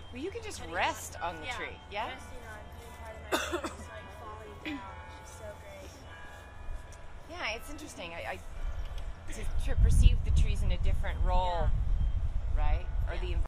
Well, you can just rest on the tree. Yeah. Resting on being part of that tree, just like falling down. It's just so great. Yeah, it's interesting. I to perceive the trees in a different role, right? Or the